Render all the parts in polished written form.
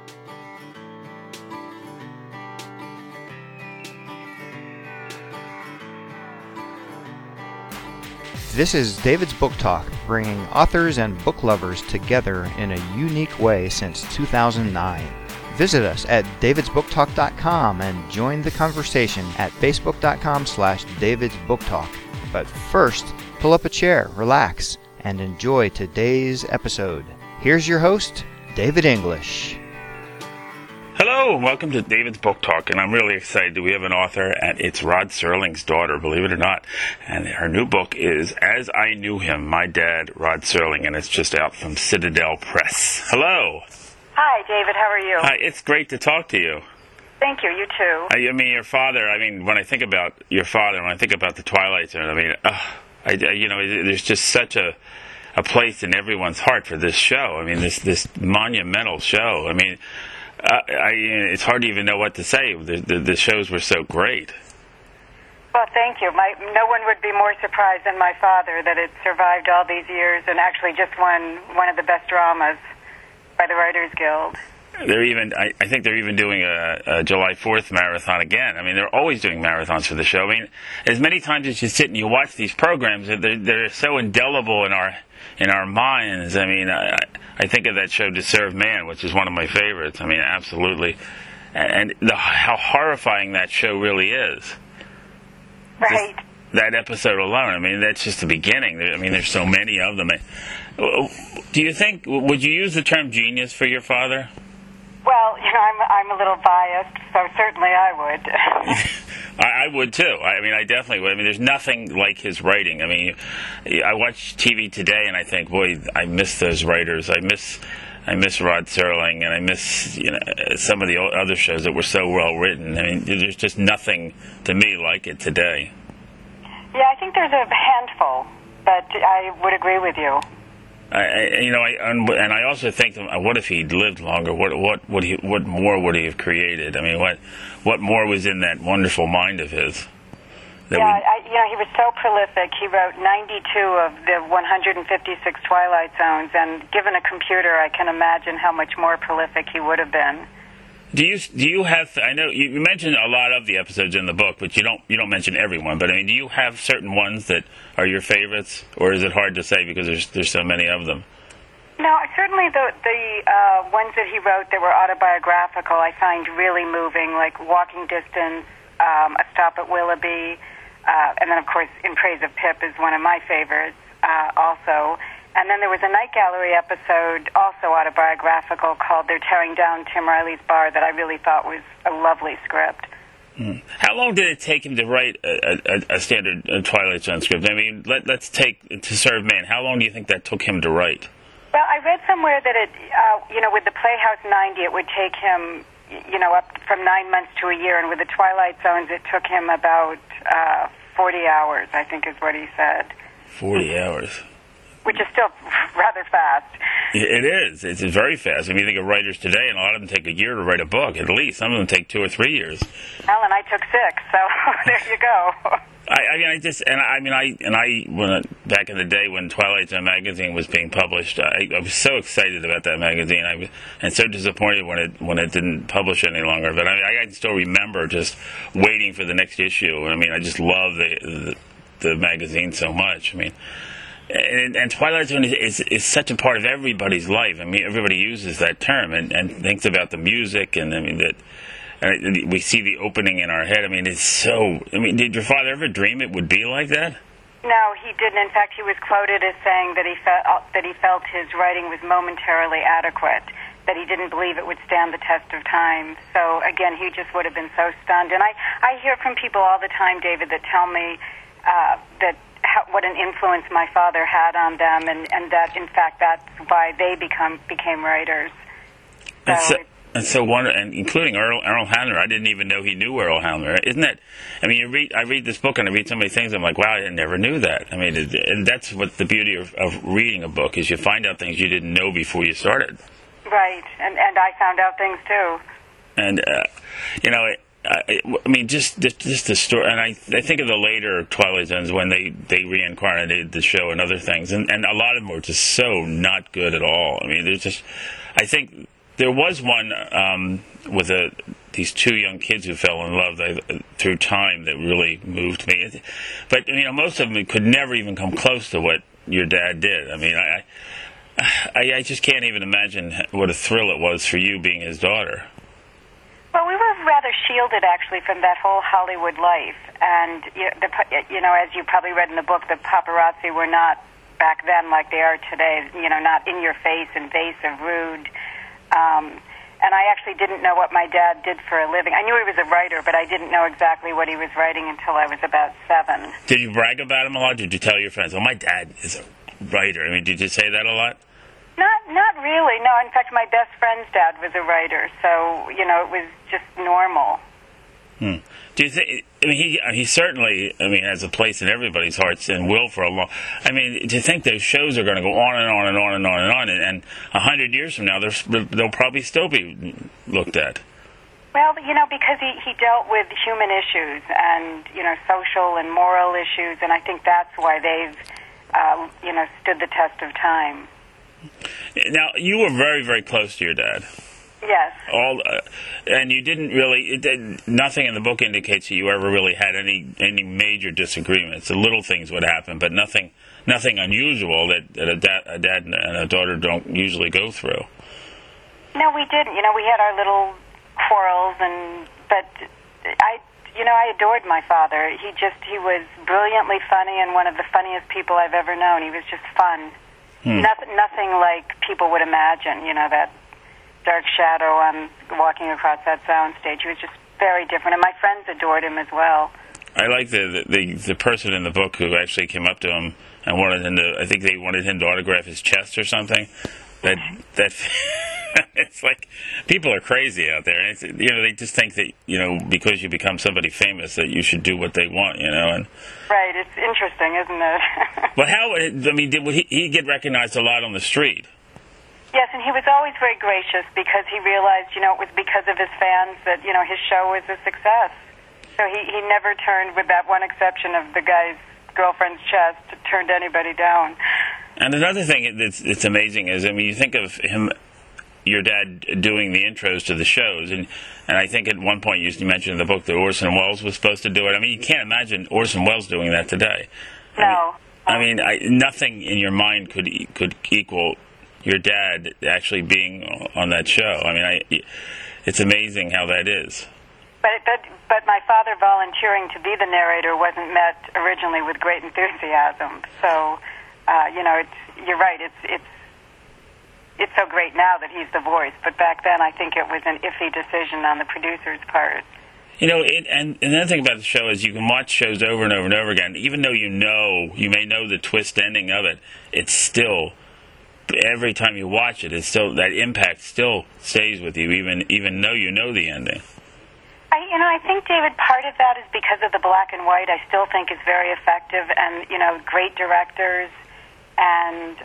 This is David's Book Talk, bringing authors and book lovers together in a unique way since 2009. Visit us at davidsbooktalk.com and join the conversation at facebook.com/davidsbooktalk. But first, pull up a chair, relax, and enjoy today's episode. Here's your host, David English. Hello, and welcome to David's Book Talk, and I'm really excited. We have an author, and it's Rod Serling's daughter, believe it or not, and her new book is As I Knew Him, My Dad, Rod Serling, and it's just out from Citadel Press. Hello. Hi, David. How are you? Hi, it's great to talk to you. Thank you. You too. I mean, your father, when I think about your father, when I think about the Twilight Zone, there's just such a place in everyone's heart for this show. I mean, this monumental show. I mean, it's hard to even know what to say. The shows were so great. Well, thank you. No one would be more surprised than my father that it survived all these years and actually just won one of the best dramas by the Writers Guild. I think they're even doing a July 4th marathon again. I mean, they're always doing marathons for the show. I mean, as many times as you sit and you watch these programs, they're so indelible in our minds. I mean, I think of that show To Serve Man, which is one of my favorites. I mean, absolutely. And how horrifying that show really is. Right. That episode alone, I mean, that's just the beginning. I mean, there's so many of them. Do you think, would you use the term genius for your father? Well, I'm a little biased, so certainly I would. I would too. I mean, I definitely would. I mean, there's nothing like his writing. I mean, I watch TV today and I think, boy, I miss those writers. I miss Rod Serling, and I miss some of the other shows that were so well written. I mean, there's just nothing to me like it today. Yeah, I think there's a handful, but I would agree with you. And I also think, what if he'd lived longer? What more would he have created? I mean, what more was in that wonderful mind of his? He was so prolific. He wrote 92 of the 156 Twilight Zones, and given a computer, I can imagine how much more prolific he would have been. Do you have? I know you mentioned a lot of the episodes in the book, but you don't mention everyone. But I mean, do you have certain ones that are your favorites, or is it hard to say because there's so many of them? No, certainly the ones that he wrote that were autobiographical, I find really moving, like Walking Distance, A Stop at Willoughby, and then of course In Praise of Pip is one of my favorites also. And then there was a Night Gallery episode, also autobiographical, called They're Tearing Down Tim Riley's Bar, that I really thought was a lovely script. How long did it take him to write a standard Twilight Zone script? I mean, let's take To Serve Man. How long do you think that took him to write? Well, I read somewhere that it, with the Playhouse 90, it would take him, up from 9 months to a year, and with the Twilight Zones, it took him about 40 hours, I think is what he said. 40 hours. Which is still rather fast. It is. It's very fast. I mean, you think of writers today, and a lot of them take a year to write a book, at least. Some of them take 2 or 3 years. Well, and I took 6, so there you go. Back in the day when Twilight Zone magazine was being published, I was so excited about that magazine, and so disappointed when it didn't publish any longer. But I can still remember just waiting for the next issue. I mean, I just love the magazine so much. I mean. And Twilight Zone is such a part of everybody's life. I mean, everybody uses that term and thinks about the music, and I mean we see the opening in our head. I mean, it's so. I mean, did your father ever dream it would be like that? No, he didn't. In fact, he was quoted as saying that he felt his writing was momentarily adequate, that he didn't believe it would stand the test of time. So again, he just would have been so stunned. And I hear from people all the time, David, that tell me what an influence my father had on them, and that in fact that's why they became writers. And including Earl Hamner. I didn't even know he knew Earl Hamner. Isn't that? I mean, I read this book and I read so many things. I'm like, wow, I never knew that. I mean, and that's what the beauty of reading a book is. You find out things you didn't know before you started. Right, and I found out things too. And I mean, just the story, and I think of the later Twilight Zones when they reincarnated the show and other things, and a lot of them were just so not good at all. I mean, there's just, I think There was one with these two young kids who fell in love through time that really moved me. But most of them could never even come close to what your dad did. I mean, I just can't even imagine what a thrill it was for you being his daughter. Well, we were rather shielded, actually, from that whole Hollywood life. And, as you probably read in the book, the paparazzi were not back then like they are today, not in your face, invasive, rude. And I actually didn't know what my dad did for a living. I knew he was a writer, but I didn't know exactly what he was writing until I was about 7. Did you brag about him a lot? Did you tell your friends, oh, my dad is a writer? I mean, did you say that a lot? Not really, no. In fact, my best friend's dad was a writer, so, it was just normal. Do you think, he certainly, has a place in everybody's hearts and will for a long, do you think those shows are going to go on and on and on and on and on, and 100 years from now, they'll probably still be looked at? Well, because he dealt with human issues and, social and moral issues, and I think that's why they've, stood the test of time. Now, you were very, very close to your dad. Yes. And you didn't really. Nothing in the book indicates that you ever really had any major disagreements. The little things would happen, but nothing unusual that a dad and a daughter don't usually go through. No, we didn't. We had our little quarrels, but I adored my father. He was brilliantly funny and one of the funniest people I've ever known. He was just fun. Nothing like people would imagine. That dark shadow walking across that sound stage. He was just very different, and my friends adored him as well. I like the person in the book who actually came up to him and wanted him to. I think they wanted him to autograph his chest or something. That it's like people are crazy out there. It's, they just think that because you become somebody famous that you should do what they want. And right. It's interesting, isn't it? But how? Did he get recognized a lot on the street? Yes, and he was always very gracious because he realized, it was because of his fans that, his show was a success. So he never turned, with that one exception of the guy's girlfriend's chest, turned anybody down. And another thing that's amazing is, you think of him, your dad, doing the intros to the shows, and I think at one point you mentioned in the book that Orson Welles was supposed to do it. You can't imagine Orson Welles doing that today. No. Nothing in your mind could equal your dad actually being on that show. It's amazing how that is. But my father volunteering to be the narrator wasn't met originally with great enthusiasm. So, you're right. It's so great now that he's the voice. But back then, I think it was an iffy decision on the producer's part. And another thing about the show is you can watch shows over and over and over again. Even though you may know the twist ending of it, it's still, every time you watch it, it's still, that impact still stays with you, even though you know the ending. I think, David, part of that is because of the black and white. I still think it's very effective, and great directors, and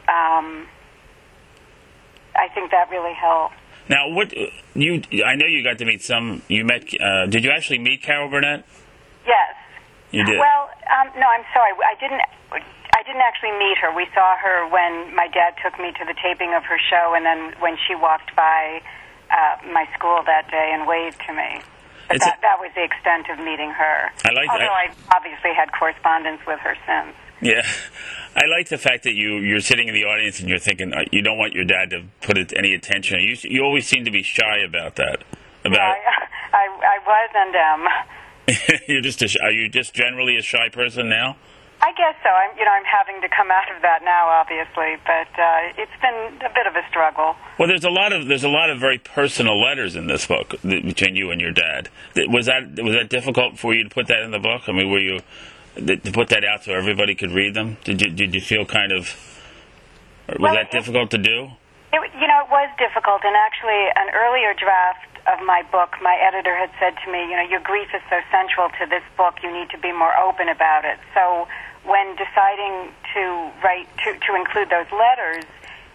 I think that really helped. Now, I know you got to meet did you actually meet Carol Burnett? Yes. You did? Well, no, I'm sorry. I didn't actually meet her. We saw her when my dad took me to the taping of her show, and then when she walked by my school that day and waved to me. But that was the extent of meeting her. Although I've obviously had correspondence with her since. Yeah. I like the fact that you're sitting in the audience and you're thinking you don't want your dad to put any attention. You always seem to be shy about that. I was and am. Are you just generally a shy person now? I guess so. I'm having to come out of that now, obviously, but it's been a bit of a struggle. Well, there's a lot of very personal letters in this book between you and your dad. Was that difficult for you to put that in the book? Were you to put that out so everybody could read them? Did you feel was that difficult to do? It was difficult, and actually, an earlier draft of my book, my editor had said to me, your grief is so central to this book, you need to be more open about it. So when deciding to include those letters,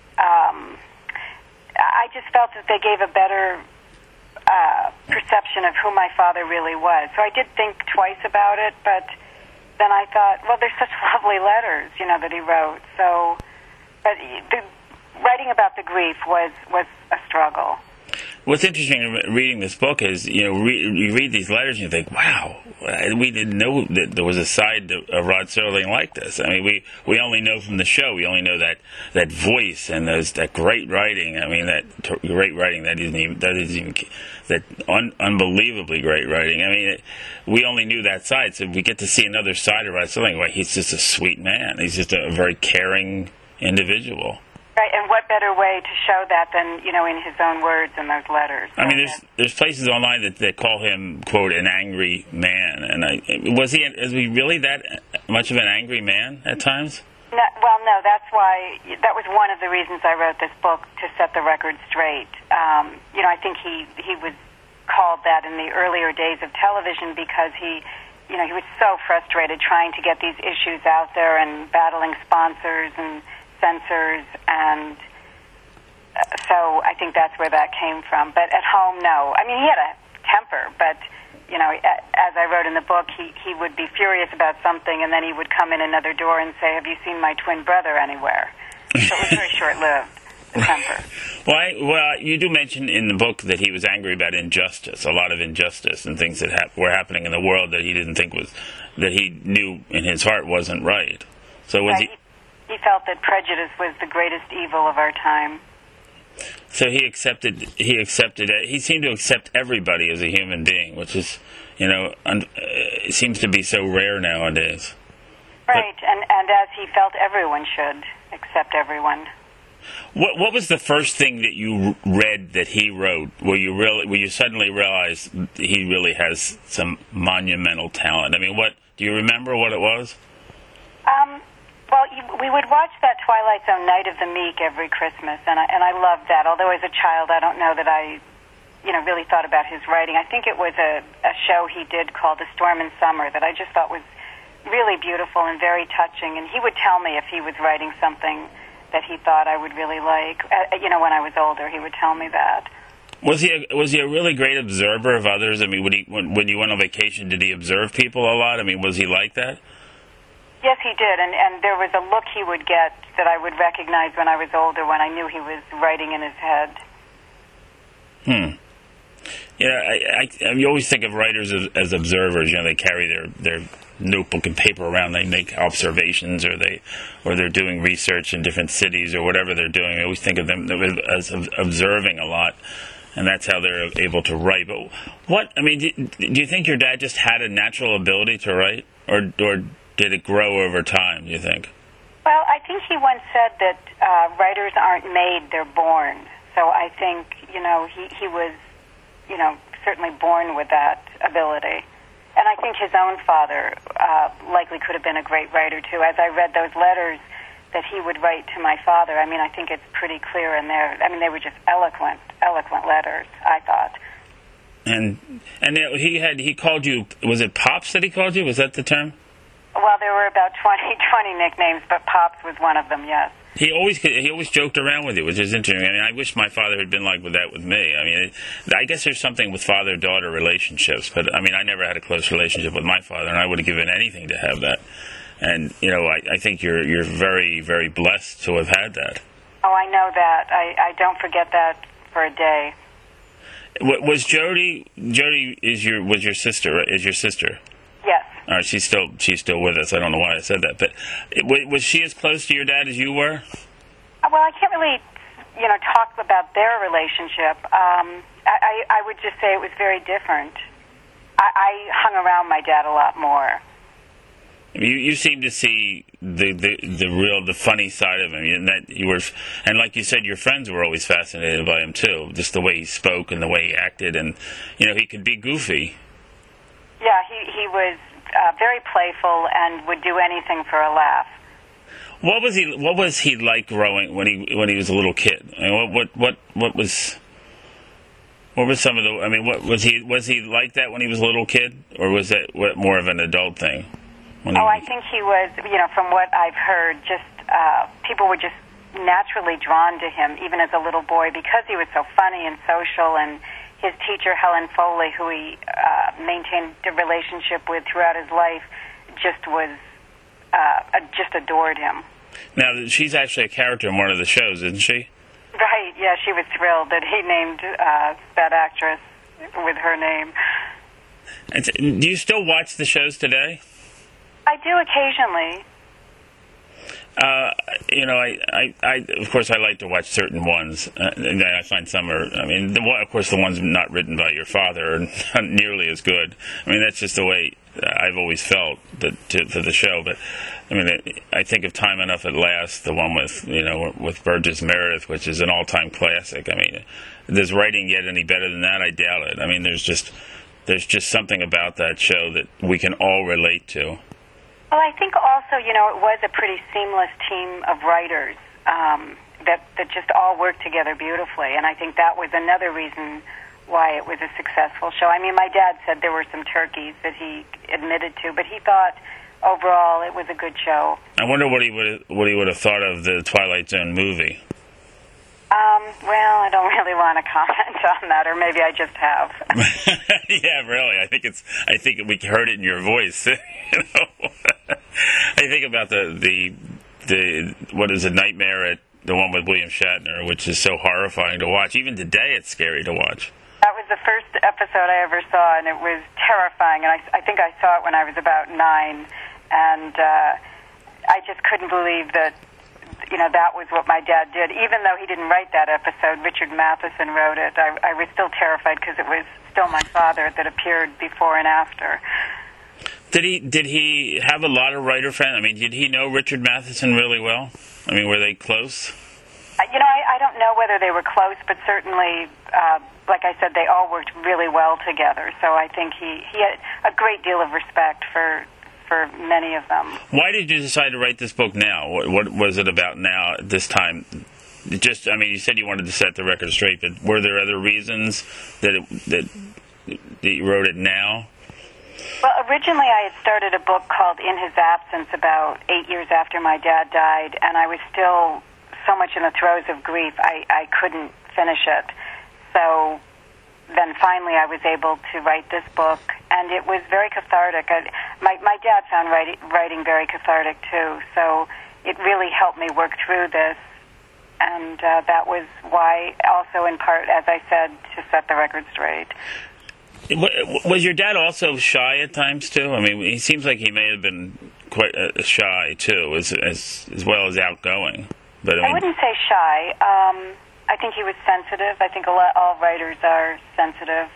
I just felt that they gave a better perception of who my father really was. So I did think twice about it, but then I thought, well, they're such lovely letters, that he wrote. So, but writing about the grief was a struggle. what's interesting reading this book is, you read these letters and you think, wow, we didn't know that there was a side of Rod Serling like this. I mean, we only know from the show. We only know that voice and that great writing. I mean, that great writing that unbelievably great writing. I mean, we only knew that side, so we get to see another side of Rod Serling. Well, he's just a sweet man. He's just a very caring individual. Right, and what better way to show that than, in his own words in those letters? I mean, there's places online that call him, quote, an angry man. And is he really that much of an angry man at times? No, that was one of the reasons I wrote this book, to set the record straight. I think he was called that in the earlier days of television because he was so frustrated trying to get these issues out there and battling sponsors and censors, and so I think that's where that came from. But at home, no. I mean, he had a temper, but, as I wrote in the book, he would be furious about something, and then he would come in another door and say, have you seen my twin brother anywhere? So it was very short-lived, the temper. Well, you do mention in the book that he was angry about injustice, a lot of injustice and things that were happening in the world that he didn't think that he knew in his heart wasn't right. So was he... He felt that prejudice was the greatest evil of our time. So he accepted it. He seemed to accept everybody as a human being, which is, it seems to be so rare nowadays. Right, and as he felt everyone should accept everyone. What was the first thing that you read that he wrote where you suddenly realized he really has some monumental talent? I mean, do you remember what it was? Well, we would watch that Twilight Zone Night of the Meek every Christmas, and I loved that. Although as a child, I don't know that I, really thought about his writing. I think it was a show he did called The Storm in Summer that I just thought was really beautiful and very touching. And he would tell me if he was writing something that he thought I would really like. When I was older, he would tell me that. Was he a really great observer of others? I mean, when you went on vacation, did he observe people a lot? I mean, was he like that? Yes, he did, and there was a look he would get that I would recognize when I was older, when I knew he was writing in his head. Yeah, you always think of writers as observers. They carry their notebook and paper around. They make observations, or they're doing research in different cities, or whatever they're doing. I always think of them as observing a lot, and that's how they're able to write. But do you think your dad just had a natural ability to write, or did it grow over time, do you think? Well, I think he once said that writers aren't made, they're born. So I think, he was, certainly born with that ability. And I think his own father likely could have been a great writer, too. As I read those letters that he would write to my father, I think it's pretty clear in there. They were just eloquent letters, I thought. And he called you, was it Pops that he called you? Was that the term? Well, there were about 20 nicknames, but Pops was one of them, yes. He always joked around with you, which is interesting. I wish my father had been like that with me. I guess there's something with father-daughter relationships, but I never had a close relationship with my father, and I would have given anything to have that. And I think you're very, very blessed to have had that. Oh, I know that. I don't forget that for a day. Was Jody was your sister? Is your sister? Yes. All right, she's still with us. I don't know why I said that, but was she as close to your dad as you were? Well, I can't really, talk about their relationship. I would just say it was very different. I hung around my dad a lot more. You seem to see the funny side of him, and that you were, and like you said, your friends were always fascinated by him too, just the way he spoke and the way he acted, and he could be goofy. Yeah, he was very playful and would do anything for a laugh. What was he like growing when he was a little kid? What was some of the? Was he like that when he was a little kid, or was that more of an adult thing? I think he was. From what I've heard, just people were just naturally drawn to him, even as a little boy, because he was so funny and social. And his teacher, Helen Foley, who he maintained a relationship with throughout his life, just adored him. Now, she's actually a character in one of the shows, isn't she? Right, yeah, she was thrilled that he named that actress with her name. And do you still watch the shows today? I do occasionally. I of course I like to watch certain ones, and I find some are. I mean, of course, the ones not written by your father are not nearly as good. I mean, that's just the way I've always felt for the show. But I mean, I think of Time Enough at Last, the one with Burgess Meredith, which is an all-time classic. I mean, does writing get any better than that? I doubt it. I mean, there's just something about that show that we can all relate to. Well, I think also, it was a pretty seamless team of writers that just all worked together beautifully, and I think that was another reason why it was a successful show. I mean, my dad said there were some turkeys that he admitted to, but he thought overall it was a good show. I wonder what he would have thought of the Twilight Zone movie. Well, I don't really want to comment on that, or maybe I just have. Yeah, really. I think we heard it in your voice. I think about the what is a Nightmare at the one with William Shatner, which is so horrifying to watch. Even today, it's scary to watch. That was the first episode I ever saw, and it was terrifying. And I think I saw it when I was about 9, and I just couldn't believe that. That was what my dad did. Even though he didn't write that episode, Richard Matheson wrote it. I was still terrified because it was still my father that appeared before and after. Did he have a lot of writer friends? I mean, did he know Richard Matheson really well? I mean, were they close? I don't know whether they were close, but certainly, like I said, they all worked really well together. So I think he had a great deal of respect for many of them. Why did you decide to write this book now? What was it about now at this time? You said you wanted to set the record straight, but were there other reasons that you wrote it now? Well, originally I had started a book called In His Absence about 8 years after my dad died, and I was still so much in the throes of grief, I couldn't finish it. So then finally I was able to write this book, and it was very cathartic. My dad found writing very cathartic too, so it really helped me work through this, and that was why, also in part, as I said, to set the record straight. Was your dad also shy at times too? I mean, he seems like he may have been quite shy too, as well as outgoing. But I wouldn't say shy. I think he was sensitive. I think all writers are sensitive.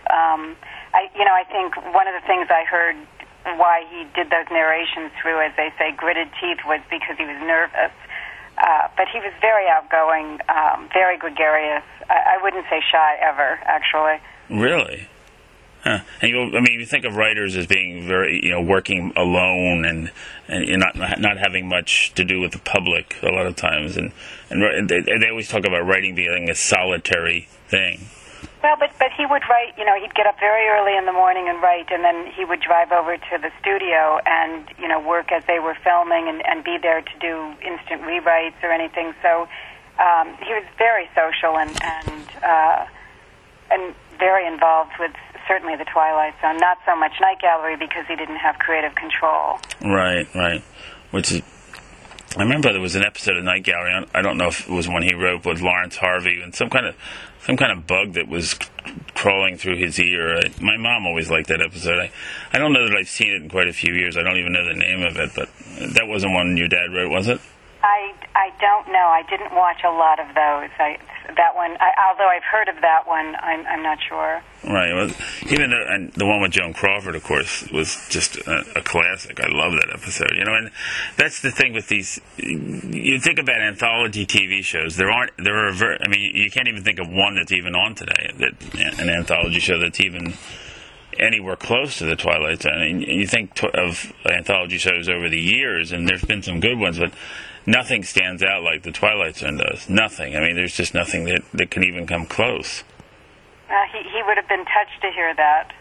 I think one of the things I heard why he did those narrations through, as they say, gritted teeth, was because he was nervous. But he was very outgoing, very gregarious. I wouldn't say shy ever, actually. Really? Huh. And you think of writers as being very, working alone and not having much to do with the public a lot of times, and they always talk about writing being a solitary thing. Well, but he would write. He'd get up very early in the morning and write, and then he would drive over to the studio and work as they were filming and be there to do instant rewrites or anything. So he was very social and very involved with. Certainly the Twilight Zone, not so much Night Gallery because he didn't have creative control. Right. I remember there was an episode of Night Gallery. I don't know if it was one he wrote with Lawrence Harvey, and some kind of bug that was crawling through his ear. My mom always liked that episode. I don't know that I've seen it in quite a few years. I don't even know the name of it, but that wasn't one your dad wrote, was it? I don't know. I didn't watch a lot of those. That one, although I've heard of that one, I'm not sure. Right. Well, even and the one with Joan Crawford, of course, was just a classic. I love that episode. And that's the thing with these. You think about anthology TV shows. You can't even think of one that's even on today. An anthology show that's even anywhere close to the Twilight Zone. And you think of anthology shows over the years, and there's been some good ones, but nothing stands out like the Twilight Zone does. Nothing. I mean, there's just nothing that can even come close. He would have been touched to hear that.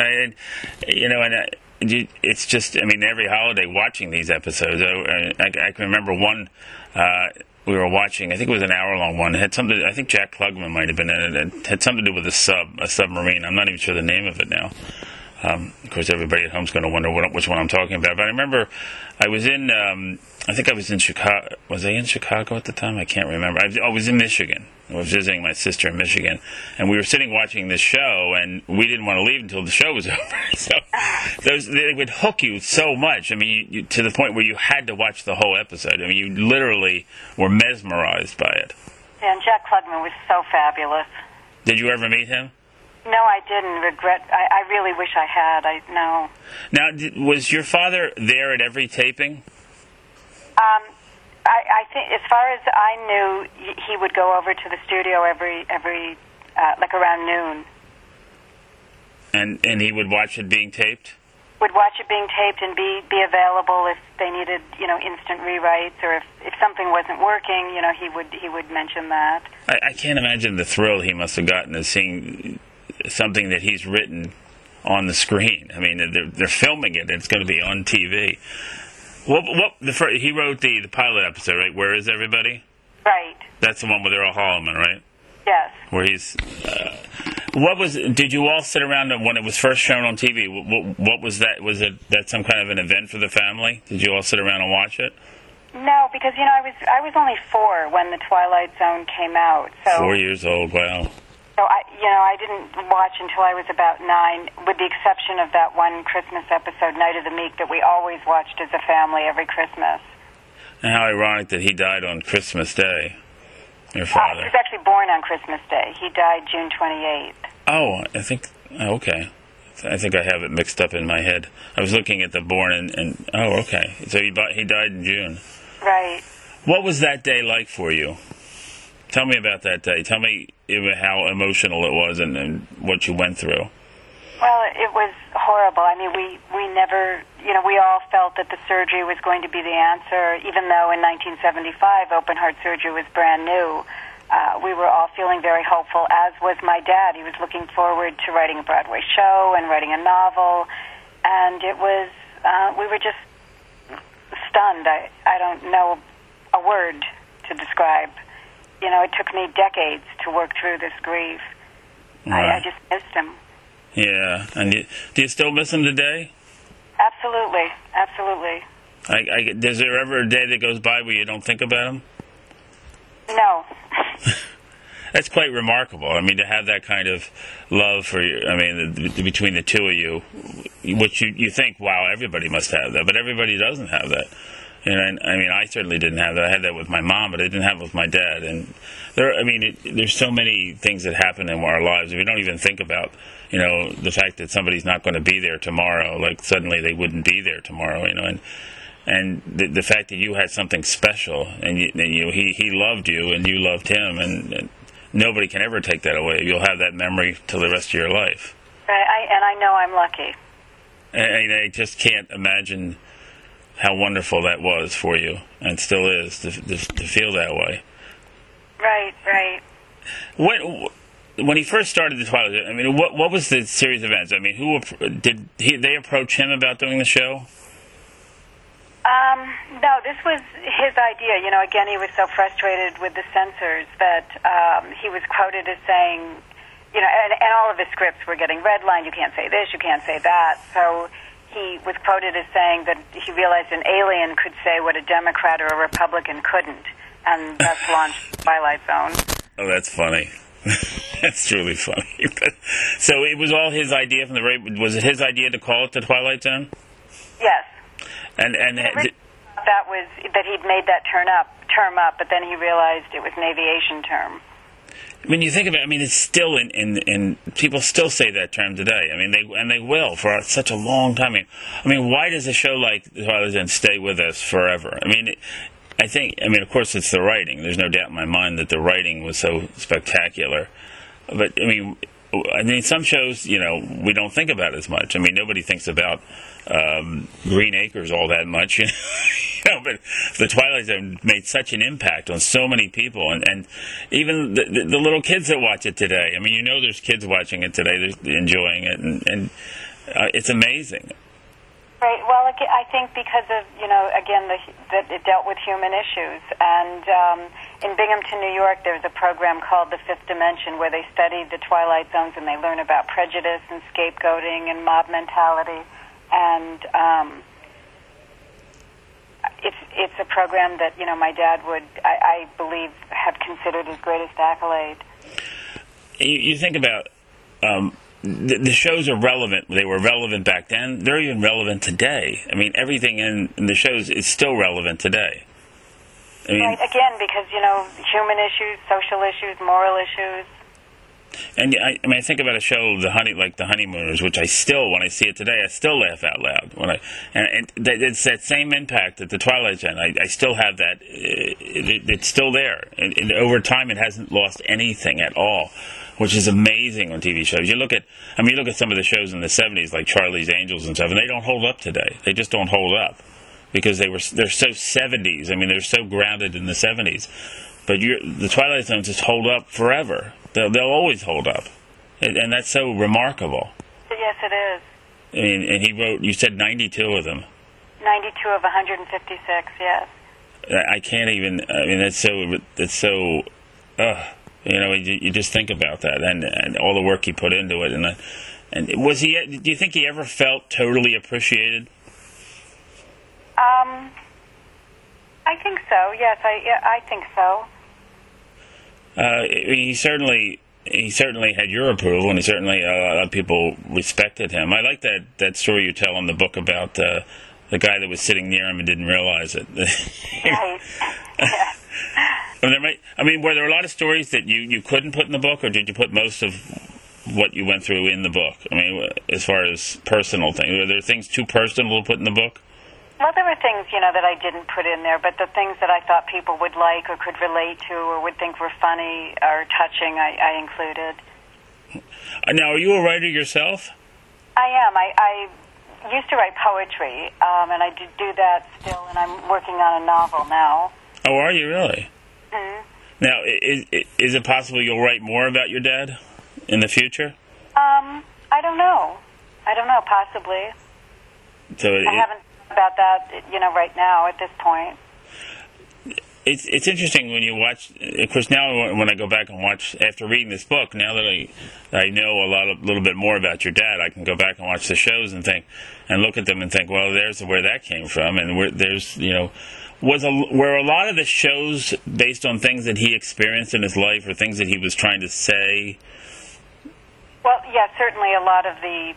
It's just, every holiday watching these episodes, I can remember one we were watching, I think it was an hour-long one. It had something, I think Jack Klugman might have been in it. It had something to do with a submarine. I'm not even sure the name of it now. Of course, everybody at home's going to wonder which one I'm talking about. But I remember I was in, I think I was in Chicago. Was I in Chicago at the time? I can't remember. I was in Michigan. I was visiting my sister in Michigan. And we were sitting watching this show, and we didn't want to leave until the show was over. So they would hook you so much. I mean, you, to the point where you had to watch the whole episode. I mean, you literally were mesmerized by it. Yeah, and Jack Klugman was so fabulous. Did you ever meet him? No, I didn't. I really wish I had. No. Now, was your father there at every taping? I think, as far as I knew, he would go over to the studio every like around noon. And he would watch it being taped? Would watch it being taped and be available if they needed, instant rewrites, or if something wasn't working, he would mention that. I can't imagine the thrill he must have gotten of seeing something that he's written on the screen. I mean, they're filming it, and it's going to be on TV. He wrote the pilot episode, right? Where Is Everybody? Right. That's the one with Earl Holliman, right? Yes. Where he's... Did you all sit around when it was first shown on TV? What was that? Was that some kind of an event for the family? Did you all sit around and watch it? No, because, I was only 4 when The Twilight Zone came out. So 4 years old, wow. So I didn't watch until I was about 9, with the exception of that one Christmas episode, Night of the Meek, that we always watched as a family every Christmas. And how ironic that he died on Christmas Day, your father. He was actually born on Christmas Day. He died June 28th. Oh, okay. I think I have it mixed up in my head. I was looking at the born and okay. So he died in June. Right. What was that day like for you? Tell me about that day. Tell me how emotional it was and what you went through. Well, it was horrible. I mean, we never, we all felt that the surgery was going to be the answer, even though in 1975 open heart surgery was brand new. We were all feeling very hopeful, as was my dad. He was looking forward to writing a Broadway show and writing a novel, and it was, we were just stunned. I don't know a word to describe. It took me decades to work through this grief. Right. I just missed him. Yeah. And do you still miss him today? Absolutely. Absolutely. Is there ever a day that goes by where you don't think about him? No. That's quite remarkable. I mean, to have that kind of love for you, between the two of you, which you think, wow, everybody must have that, but everybody doesn't have that. And I certainly didn't have that. I had that with my mom, but I didn't have it with my dad. And there's so many things that happen in our lives. We don't even think about, the fact that somebody's not going to be there tomorrow. Like suddenly they wouldn't be there tomorrow, and the fact that you had something special, and he loved you, and you loved him, and nobody can ever take that away. You'll have that memory till the rest of your life. And I know I'm lucky. And I just can't imagine how wonderful that was for you, and still is, to feel that way. Right. When he first started the Twilight, what was the series of events? Did they approach him about doing the show? No, this was his idea. Again, he was so frustrated with the censors that he was quoted as saying, and all of his scripts were getting redlined. You can't say this, you can't say that. So he was quoted as saying that he realized an alien could say what a Democrat or a Republican couldn't, and thus launched Twilight Zone. Oh, that's funny. That's truly funny. So it was all his idea from the very... Was it his idea to call it the Twilight Zone? Yes. And that he'd made that term up, but then he realized it was an aviation term. When you think about it, it's still in people still say that term today. They will for such a long time. Why does a show like The Twilight Zone stay with us forever? I think, of course, it's the writing. There's no doubt in my mind that the writing was so spectacular. But some shows, we don't think about as much. Nobody thinks about Green Acres all that much, but The Twilight Zone made such an impact on so many people, and even the little kids that watch it today. There's kids watching it today, they're enjoying it, and it's amazing. Right. Well, I think because of, again, that it dealt with human issues. And in Binghamton, New York, there's a program called The Fifth Dimension where they study the Twilight Zones and they learn about prejudice and scapegoating and mob mentality. And it's a program that, my dad would, I believe, have considered his greatest accolade. You think about... the shows are relevant. They were relevant back then. They're even relevant today. I mean, everything in the shows is still relevant today. I mean, right, again, because, human issues, social issues, moral issues. And I think about a show, like The Honeymooners, which when I see it today, I still laugh out loud. And it's that same impact at the Twilight Zone. I still have that. It's still there. And over time, it hasn't lost anything at all, which is amazing on TV shows. You look at some of the shows in the 70s, like Charlie's Angels and stuff, and they don't hold up today. They just don't hold up because they're so 70s. I mean, they're so grounded in the 70s. But the Twilight Zone just hold up forever. They'll always hold up, and that's so remarkable. Yes, it is. I mean, and he wrote. You said 92 of them. 92 of 156. Yes. I can't even. I mean, that's so. You just think about that and all the work he put into it, and was he? Do you think he ever felt totally appreciated? I think so. Yes, I think so. He certainly had your approval, and certainly a lot of people respected him. I like that story you tell in the book about the guy that was sitting near him and didn't realize it. Right. Yeah. Were there a lot of stories that you couldn't put in the book, or did you put most of what you went through in the book? I mean, as far as personal things, were there things too personal to put in the book? Well, there were things, that I didn't put in there, but the things that I thought people would like or could relate to or would think were funny or touching, I included. Now, are you a writer yourself? I am. I used to write poetry, and I do that still, and I'm working on a novel now. Oh, are you really? Mm-hmm. Now, is it possible you'll write more about your dad in the future? I don't know. Possibly. So I haven't about that, right now at this point. It's interesting when you watch. Of course, now when I go back and watch after reading this book, now that I know a little bit more about your dad, I can go back and watch the shows and think and look at them and think, well, there's where that came from, and were a lot of the shows based on things that he experienced in his life or things that he was trying to say? Well, yeah, certainly a lot of the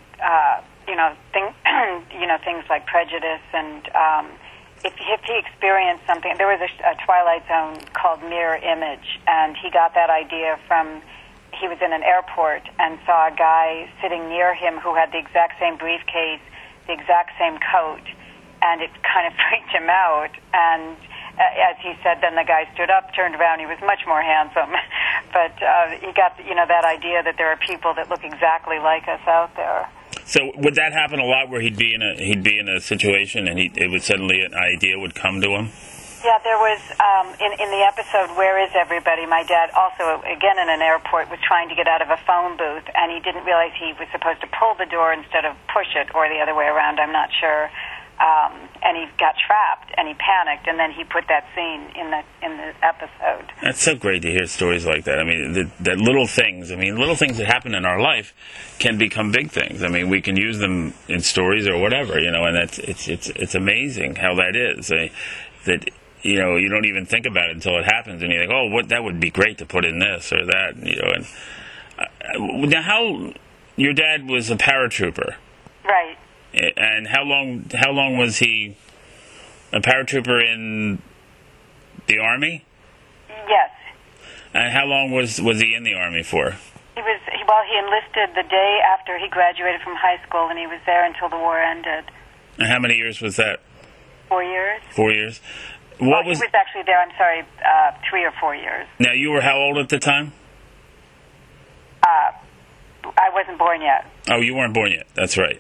things like prejudice and if he experienced something. There was a Twilight Zone called Mirror Image, and he got that idea from, he was in an airport and saw a guy sitting near him who had the exact same briefcase, the exact same coat, and it kind of freaked him out. And as he said, then the guy stood up, turned around, he was much more handsome. But he got, that idea that there are people that look exactly like us out there. So would that happen a lot, where he'd be in a situation and it would suddenly an idea would come to him? Yeah, there was in the episode Where Is Everybody? My dad also, again in an airport, was trying to get out of a phone booth, and he didn't realize he was supposed to pull the door instead of push it, or the other way around. I'm not sure. And he got trapped, and he panicked, and then he put that scene in the episode. That's so great to hear stories like that. I mean, that little things that happen in our life can become big things. I mean, we can use them in stories or whatever, and it's amazing how that is. That you don't even think about it until it happens, and you think, oh, that would be great to put in this or that, And now, your dad was a paratrooper, right? And how long was he a paratrooper in the Army? Yes. And how long was he in the Army for? He enlisted the day after he graduated from high school, and he was there until the war ended. And how many years was that? 4 years. 4 years. He was actually there, 3 or 4 years. Now, you were how old at the time? I wasn't born yet. Oh, you weren't born yet. That's right.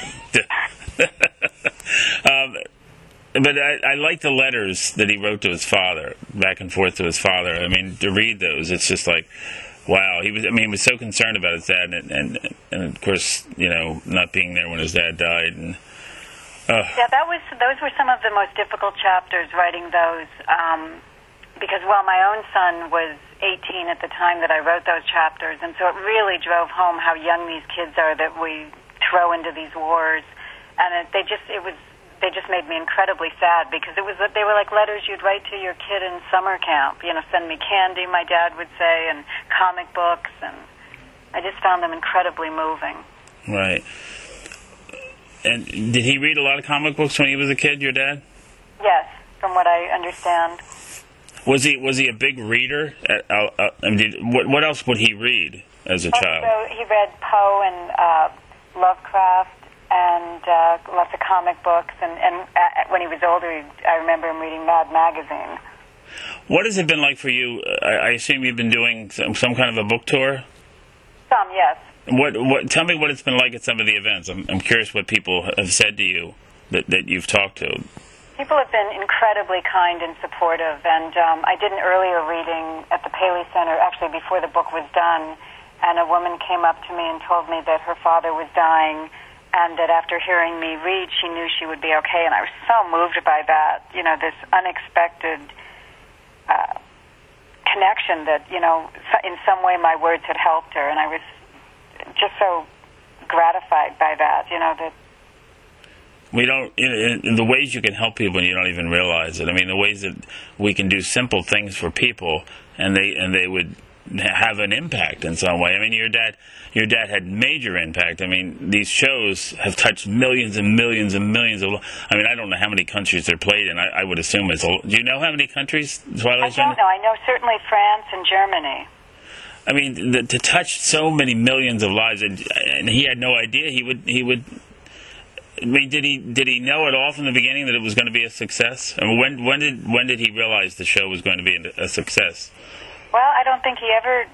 But I like the letters that he wrote to his father, back and forth to his father. I mean, to read those, it's just like, wow. He was so concerned about his dad, and of course, not being there when his dad died, and Yeah, those were some of the most difficult chapters, writing those, because, well, my own son was 18 at the time that I wrote those chapters, and so it really drove home how young these kids are that we throw into these wars, and they just made me incredibly sad, because they were like letters you'd write to your kid in summer camp. Send me candy, my dad would say, and comic books, and I just found them incredibly moving. Right. And did he read a lot of comic books when he was a kid, your dad? Yes, from what I understand. Was he a big reader? What else would he read as a child? So he read Poe and Lovecraft and lots of comic books. And when he was older, I remember him reading Mad Magazine. What has it been like for you? I assume you've been doing some kind of a book tour? Some, yes. What? Tell me what it's been like at some of the events. I'm curious what people have said to you that you've talked to. People have been incredibly kind and supportive, and I did an earlier reading at the Paley Center, actually before the book was done, and a woman came up to me and told me that her father was dying, and that after hearing me read, she knew she would be okay, and I was so moved by that, this unexpected connection that, in some way my words had helped her, and I was just so gratified by that, that we don't, in the ways you can help people and you don't even realize it. I mean, the ways that we can do simple things for people and they would have an impact in some way. I mean, your dad had major impact. I mean, these shows have touched millions and millions and millions of. I mean, I don't know how many countries they're played in. I would assume it's. Do you know how many countries Twilight Zone? I don't know. I know certainly France and Germany. I mean, to touch so many millions of lives, and he had no idea he would. I mean, did he know at all from the beginning that it was going to be a success? I mean, when did he realize the show was going to be a success? Well, I don't think he ever.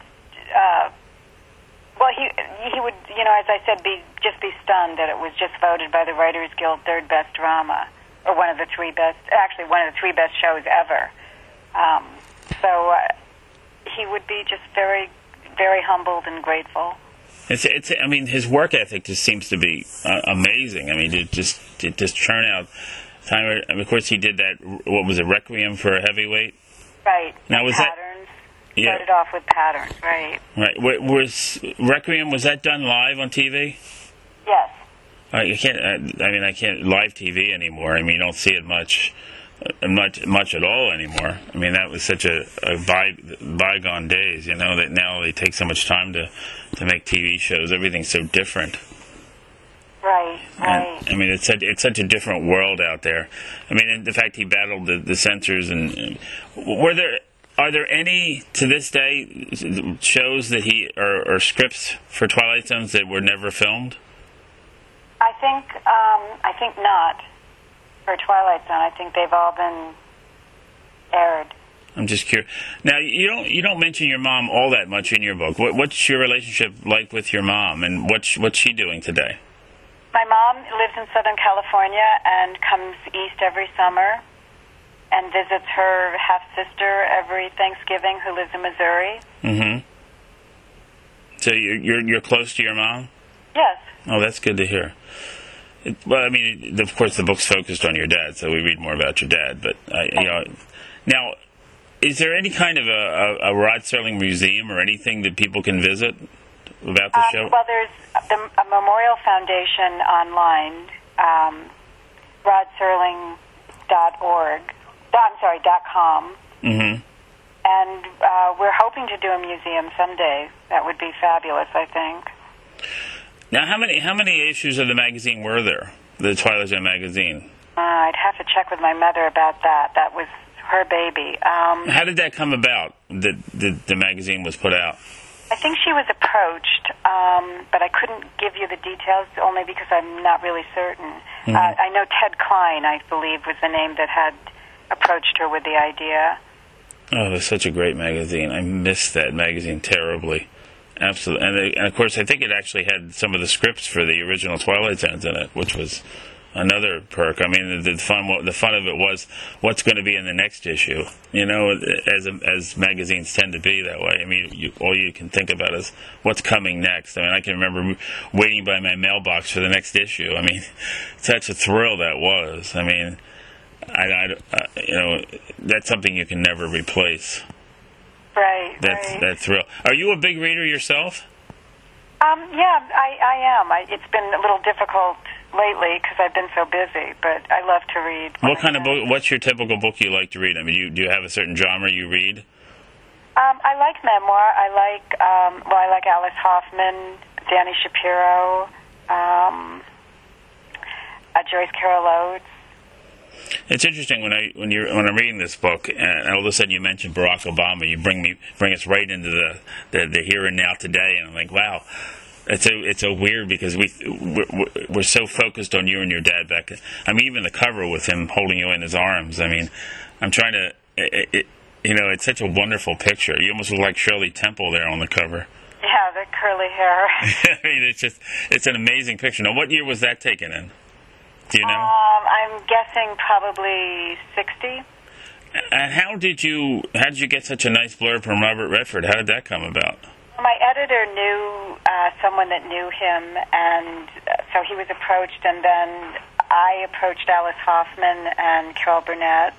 He would, as I said, be stunned that it was just voted by the Writers Guild third best drama, or one of the three best shows ever. So he would be just very, very humbled and grateful. I mean, his work ethic just seems to be amazing. I mean, it just churn out time. And of course, he did that. What was it, Requiem for a Heavyweight? Right. Now was Patterns. that? Yeah. Started off with Patterns, right? Right. Was Requiem? Was that done live on TV? Yes. I can't live TV anymore. I mean, you don't see it much at all anymore. I mean, that was such a bygone days, that now they take so much time to make TV shows. Everything's so different. Right. And, I mean, it's such a different world out there. I mean, and the fact he battled the censors, and are there any to this day shows that or scripts for Twilight Zones that were never filmed? I think not. For Twilight Zone, I think they've all been aired. I'm just curious. Now, you don't mention your mom all that much in your book. What's your relationship like with your mom, and what's she doing today? My mom lives in Southern California and comes east every summer and visits her half-sister every Thanksgiving who lives in Missouri. Mm-hmm. So you're close to your mom? Yes. Oh, that's good to hear. Well, I mean, of course, the book's focused on your dad, so we read more about your dad. But now, is there any kind of a Rod Serling museum or anything that people can visit about the show? Well, there's a Memorial Foundation online, rodserling.com. Mm-hmm. And we're hoping to do a museum someday. That would be fabulous, I think. Now, how many issues of the magazine were there, the Twilight Zone magazine? I'd have to check with my mother about that. That was her baby. How did that come about, that the magazine was put out? I think she was approached, but I couldn't give you the details only because I'm not really certain. Mm-hmm. I know Ted Klein, I believe, was the name that had approached her with the idea. Oh, it's such a great magazine. I missed that magazine terribly. Absolutely. And of course, I think it actually had some of the scripts for the original Twilight Zones in it, which was another perk. I mean, the fun of it was what's going to be in the next issue. You know, as magazines tend to be that way. I mean, all you can think about is what's coming next. I mean, I can remember waiting by my mailbox for the next issue. I mean, such a thrill that was. I mean, you know, that's something you can never replace. Right. That thrill. Are you a big reader yourself? Yeah, I am. It's been a little difficult lately because I've been so busy, but I love to read. What kind of book? What's your typical book you like to read? I mean, do you have a certain genre you read? I like memoir. I like Alice Hoffman, Danny Shapiro, Joyce Carol Oates. It's interesting when I'm reading this book, and all of a sudden you mention Barack Obama. You bring us right into the here and now today, and I'm like, wow, it's so weird because we're so focused on you and your dad back. I mean, even the cover with him holding you in his arms. I mean, I'm trying to, you know, it's such a wonderful picture. You almost look like Shirley Temple there on the cover. Yeah, the curly hair. I mean, it's an amazing picture. Now, what year was that taken in? Do you know? I'm guessing probably 60. And how did you get such a nice blurb from Robert Redford? How did that come about? My editor knew someone that knew him, and so he was approached, and then I approached Alice Hoffman and Carol Burnett.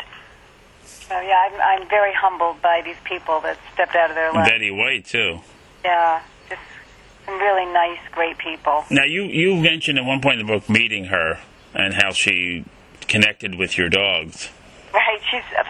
So yeah, I'm very humbled by these people that stepped out of their lives. Betty White too. Yeah, just some really nice, great people. Now you mentioned at one point in the book meeting her and how she connected with your dogs. Right,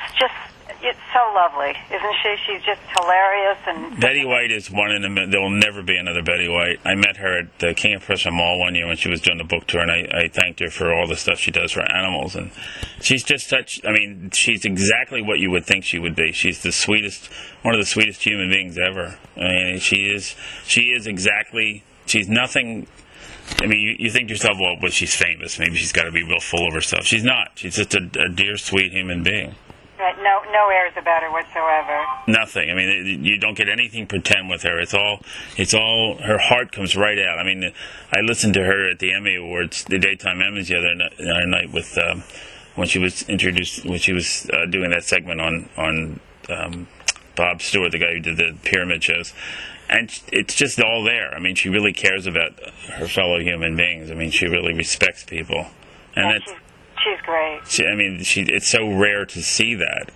it's so lovely, isn't she? She's just hilarious. And Betty White is one in a. There will never be another Betty White. I met her at the King of Prussia Mall one year when she was doing the book tour, and I thanked her for all the stuff she does for animals. And she's just such. I mean, she's exactly what you would think she would be. She's the sweetest, one of the sweetest human beings ever. I mean, she is exactly. She's nothing. I mean, you think to yourself, well, but she's famous. Maybe she's got to be real full of herself. She's not. She's just a dear, sweet human being. Right, no airs about her whatsoever. Nothing. I mean, you don't get anything pretend with her. It's all. Her heart comes right out. I mean, I listened to her at the Emmy Awards, the daytime Emmys the other night with when she was introduced, when she was doing that segment on Bob Stewart, the guy who did the pyramid shows. And it's just all there. I mean, she really cares about her fellow human beings. I mean, she really respects people, and yeah, she's great. It's so rare to see that.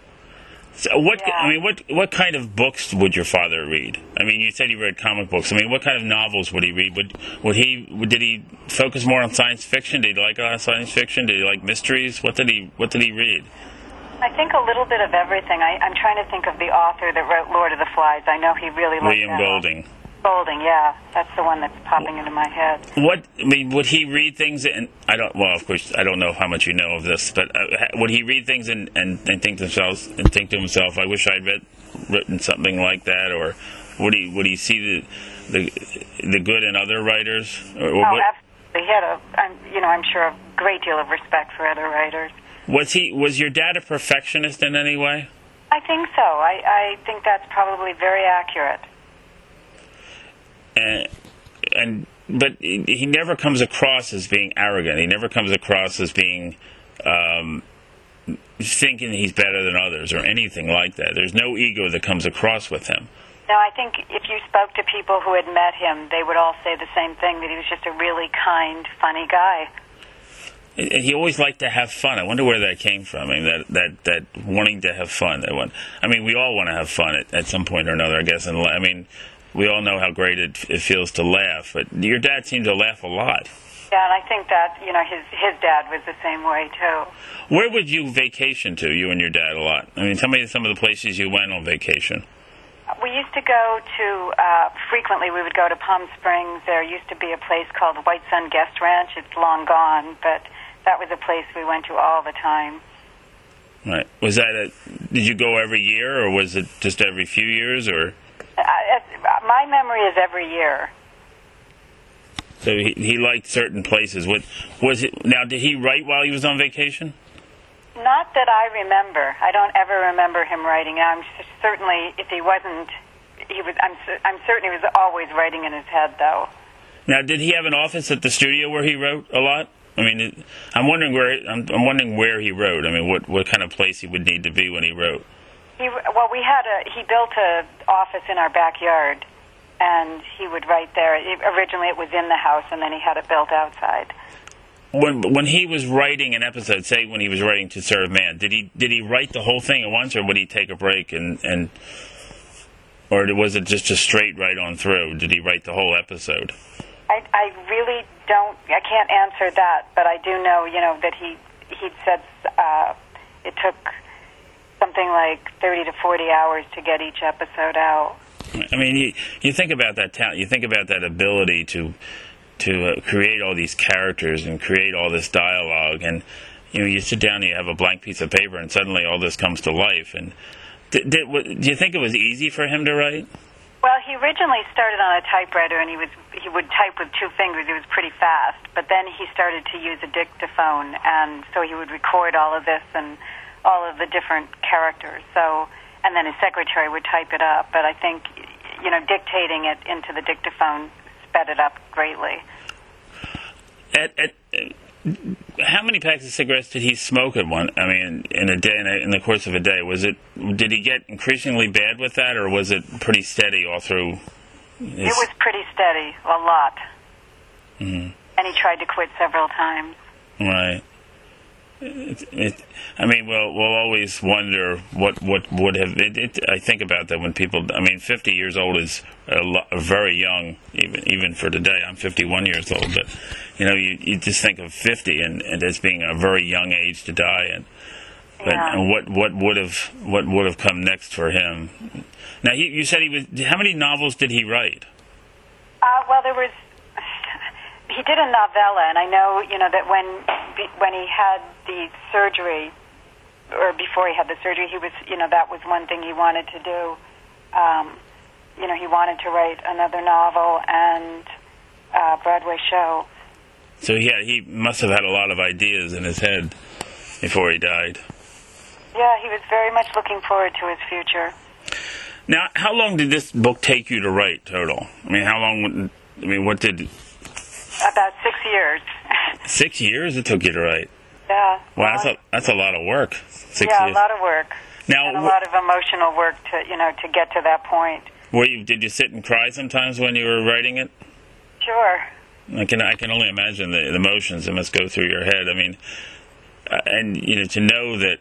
So what kind of books would your father read? I mean, you said he read comic books. I mean, what kind of novels would he read? Did he focus more on science fiction? Did he like a lot of science fiction? Did he like mysteries? What did he read? I think a little bit of everything. I'm trying to think of the author that wrote Lord of the Flies. I know he really liked William Golding. Golding, yeah, that's the one that's popping into my head. Would he read things? And of course, I don't know how much you know of this, but would he read things and think to himself, I wish I'd written something like that, or would he see the good in other writers? Absolutely. He had I'm sure a great deal of respect for other writers. Was your dad a perfectionist in any way? I think so. I think that's probably very accurate. But he never comes across as being arrogant. He never comes across as being thinking he's better than others or anything like that. There's no ego that comes across with him. No, I think if you spoke to people who had met him, they would all say the same thing, that he was just a really kind, funny guy. And he always liked to have fun. I wonder where that came from. I mean, that wanting to have fun. We all want to have fun at some point or another, I guess. And I mean, we all know how great it feels to laugh. But your dad seemed to laugh a lot. Yeah, and I think that his dad was the same way too. Where would you vacation to, you and your dad, a lot? I mean, tell me some of the places you went on vacation. We used to go to, frequently we would go to Palm Springs. There used to be a place called White Sun Guest Ranch. It's long gone, but that was a place we went to all the time. Right. Was that did you go every year, or was it just every few years, or? My memory is every year. So he liked certain places. What was it? Now, did he write while he was on vacation? Not that I remember. I don't ever remember him writing. I'm certainly, if he wasn't, I'm certain he was always writing in his head, though. Now, did he have an office at the studio where he wrote a lot? I mean, I'm wondering where he wrote. I mean, what kind of place he would need to be when he wrote. He built a office in our backyard, and he would write there. Originally, it was in the house, and then he had it built outside. When he was writing an episode, say when he was writing To Serve Man, did he write the whole thing at once, or would he take a break and or was it just a straight right on through? Did he write the whole episode? I really don't. I can't answer that, but I do know, that he'd said it took something like 30 to 40 hours to get each episode out. I mean, you think about that talent. You think about that ability to create all these characters and create all this dialogue, and you sit down and you have a blank piece of paper, and suddenly all this comes to life. And do you think it was easy for him to write? Well, he originally started on a typewriter, and he would type with 2 fingers. He was pretty fast, but then he started to use a dictaphone, and so he would record all of this and all of the different characters. So, and then his secretary would type it up. But I think, dictating it into the dictaphone sped it up greatly. How many packs of cigarettes did he smoke in a day? In the course of a day, did he get increasingly bad with that, or was it pretty steady all through? It was pretty steady, a lot. Mm-hmm. And he tried to quit several times. Right. We'll always wonder what would have. I think about that when people. 50 years old is very young, even for today. I'm 51 years old, but you just think of 50 and as being a very young age to die, and what would have come next for him? Now you said he was. How many novels did he write? Well, there was. He did a novella, and I know, that when he had the surgery, or before he had the surgery, he was, that was one thing he wanted to do. He wanted to write another novel and a Broadway show. So he must have had a lot of ideas in his head before he died. Yeah, he was very much looking forward to his future. Now, how long did this book take you to write total? What did... About 6 years. 6 years it took you to write? Yeah. Wow, that's a lot of work. 6 years. A lot of work. Now, and a lot of emotional work to get to that point. Did you sit and cry sometimes when you were writing it? Sure. I can only imagine the emotions that must go through your head. To know that,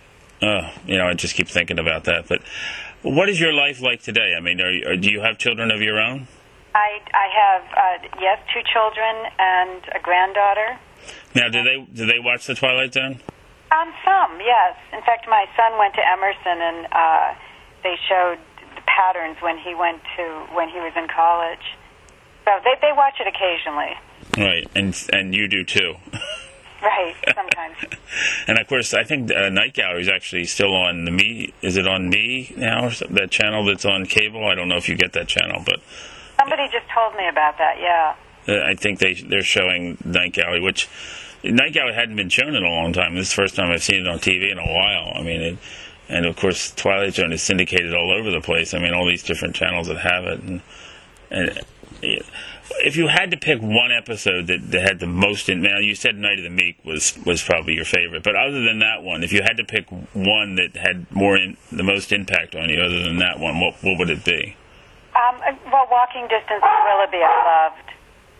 I just keep thinking about that. But what is your life like today? Do you have children of your own? I have, 2 children and a granddaughter. Now, do they watch The Twilight Zone? Some, yes. In fact, my son went to Emerson, and they showed the patterns when he was in college. So they watch it occasionally. Right, and you do too. Right, sometimes. And of course, I think Night Gallery is actually still on the Me. Is it on Me now, or that channel that's on cable? I don't know if you get that channel, but somebody just told me about that. Yeah. I think they're showing Night Gallery, which Night Gallery hadn't been shown in a long time. This is the first time I've seen it on TV in a while. And of course, Twilight Zone is syndicated all over the place. All these different channels that have it. And if you had to pick one episode that had the most, now you said Night of the Meek was probably your favorite, but other than that one, if you had to pick one that had the most impact on you, other than that one, what would it be? Walking Distance and Willoughby I loved.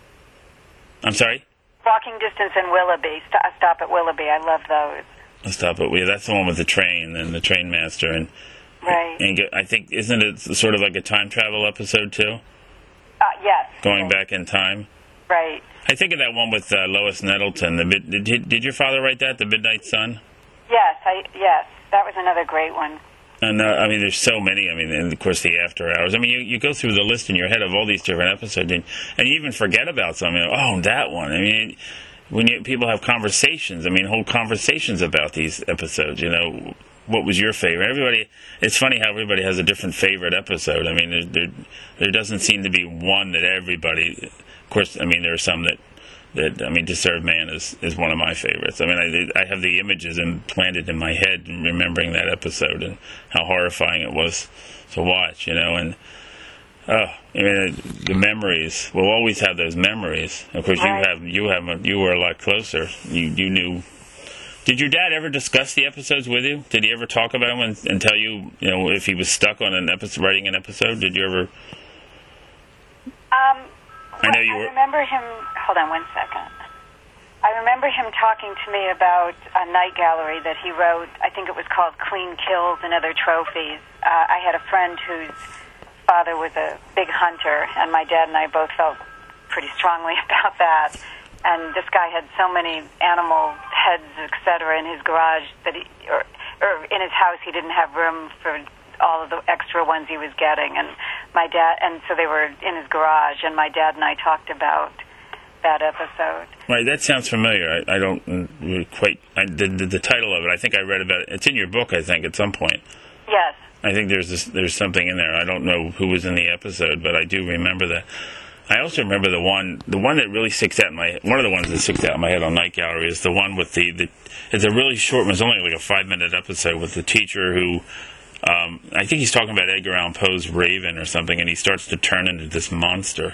I'm sorry? Walking Distance and Willoughby. Stop at Willoughby. I love those. Stop at Willoughby. That's the one with the train and the train master. And, right. And I think, isn't it sort of like a time travel episode, too? Yes. Going back in time? Right. I think of that one with Lois Nettleton. Did your father write that, The Midnight Sun? Yes. Yes. That was another great one. And there's so many. And of course the After Hours. You go through the list in your head of all these different episodes, and you even forget about some. Oh, that one. When people have conversations, whole conversations about these episodes. What was your favorite? It's funny how everybody has a different favorite episode. There doesn't seem to be one that everybody. Of course, there are some that To Serve Man is one of my favorites. I have the images implanted in my head, remembering that episode and how horrifying it was to watch. And Oh, I mean, the memories. We'll always have those memories. Of course, Right. you were a lot closer. You knew. Did your dad ever discuss the episodes with you? Did he ever talk about them and tell you, if he was stuck on an episode, writing an episode? Did you ever? I know you were. I remember him. Hold on one second. I remember him talking to me about a night gallery that he wrote. I think it was called Clean Kills and Other Trophies. I had a friend whose father was a big hunter, and my dad and I both felt pretty strongly about that. And this guy had so many animal heads, etc., in his garage that or in his house, he didn't have room for all of the extra ones he was getting. And so they were in his garage, and my dad and I talked about that episode. Right, that sounds familiar. I don't really quite. The title of it, I think I read about it. It's in your book, I think, at some point. Yes. I think there's something in there. I don't know who was in the episode, but I do remember that. I also remember the one that really sticks out in my. One of the ones that sticks out in my head on Night Gallery is the one with the. It's a really short one. It's only like a 5-minute episode with the teacher who. I think he's talking about Edgar Allan Poe's Raven or something, and he starts to turn into this monster.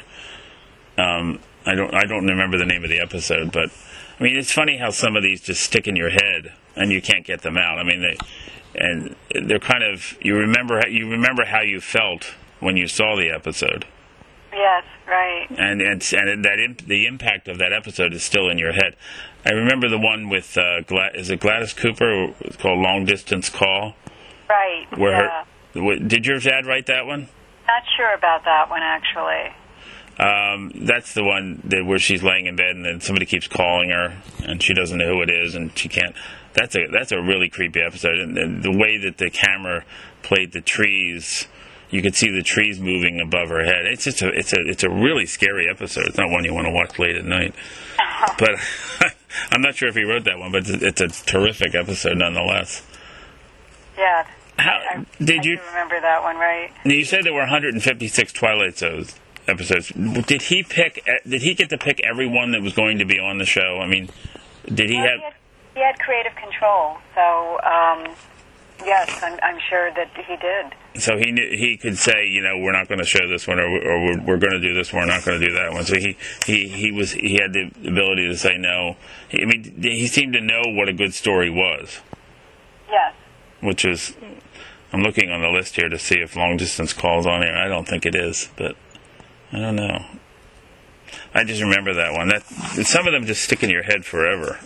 I don't remember the name of the episode, but I mean, it's funny how some of these just stick in your head and you can't get them out. I mean, they're kind of you remember how you felt when you saw the episode. Yes, right. And the impact of that episode is still in your head. I remember the one with is it Gladys Cooper? It's called Long Distance Call. Right. Did your dad write that one? Not sure about that one, actually. That's the one where she's laying in bed and then somebody keeps calling her and she doesn't know who it is and she can't. That's a really creepy episode. And the way that the camera played the trees, you could see the trees moving above her head. It's a really scary episode. It's not one you want to watch late at night. But I'm not sure if he wrote that one, but it's a terrific episode nonetheless. Yeah. I do remember that one, right? You said there were 156 Twilight Zones episodes. Did he get to pick everyone that was going to be on the show? I mean, did he have? He had creative control, so yes, I'm sure that he did. So he could say, we're not going to show this one, or we're going to do this one, we're not going to do that one. So he had the ability to say no. He seemed to know what a good story was. Yes. Which is, I'm looking on the list here to see if Long Distance Call's on here. I don't think it is, but I don't know. I just remember that one. Some of them just stick in your head forever.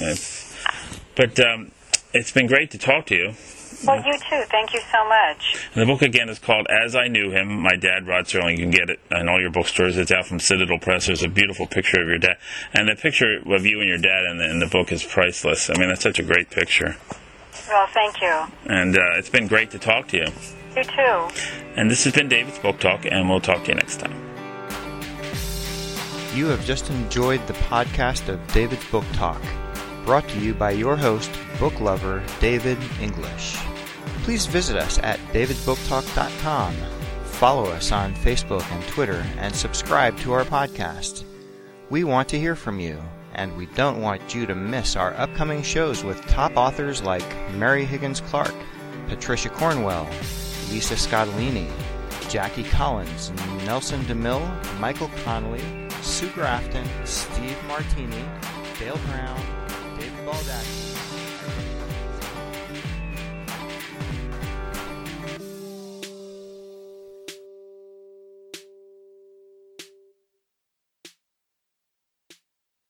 But it's been great to talk to you. Well, you too. Thank you so much. And the book, again, is called As I Knew Him, My Dad, Rod Serling. You can get it in all your bookstores. It's out from Citadel Press. There's a beautiful picture of your dad. And the picture of you and your dad in the book is priceless. I mean, that's such a great picture. Well, thank you. And it's been great to talk to you. You too. And this has been David's Book Talk, and we'll talk to you next time. You have just enjoyed the podcast of David's Book Talk, brought to you by your host, book lover David English. Please visit us at davidsbooktalk.com, follow us on Facebook and Twitter, and subscribe to our podcast. We want to hear from you, and we don't want you to miss our upcoming shows with top authors like Mary Higgins Clark, Patricia Cornwell, Lisa Scottolini, Jackie Collins, Nelson DeMille, Michael Connolly, Sue Grafton, Steve Martini, Dale Brown, David Baldacci.